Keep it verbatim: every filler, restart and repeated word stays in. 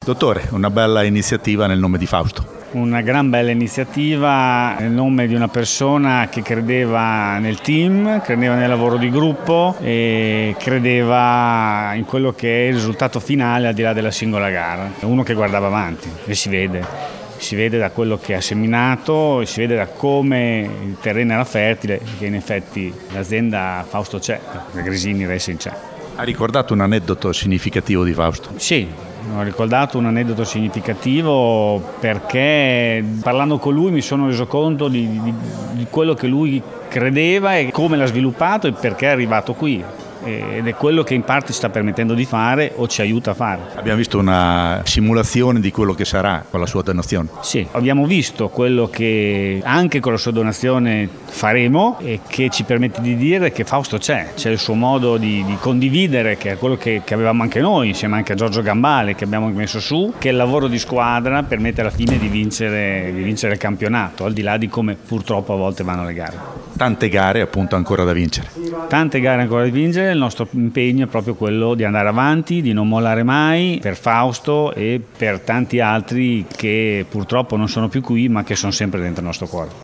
Dottore, una bella iniziativa nel nome di Fausto. Una gran bella iniziativa nel nome di una persona che credeva nel team, credeva nel lavoro di gruppo e credeva in quello che è il risultato finale al di là della singola gara. Uno che guardava avanti e si vede. Si vede da quello che ha seminato, si vede da come il terreno era fertile, che in effetti l'azienda Fausto c'è, la Gresini Racing c'è. Ha ricordato un aneddoto significativo di Fausto? Sì, ho ricordato un aneddoto significativo perché parlando con lui mi sono reso conto di, di, di quello che lui credeva e come l'ha sviluppato e perché è arrivato qui. Ed è quello che in parte ci sta permettendo di fare o ci aiuta a fare. Abbiamo visto una simulazione di quello che sarà con la sua donazione. Sì, abbiamo visto quello che anche con la sua donazione faremo e che ci permette di dire che Fausto c'è, c'è il suo modo di, di condividere, che è quello che, che avevamo anche noi, insieme anche a Giorgio Gambale che abbiamo messo su, che il lavoro di squadra permette alla fine di vincere, di vincere il campionato, al di là di come purtroppo a volte vanno le gare. Tante gare appunto ancora da vincere. Tante gare ancora da vincere. Il nostro impegno è proprio quello di andare avanti, di non mollare mai, per Fausto e per tanti altri che purtroppo non sono più qui ma che sono sempre dentro il nostro cuore.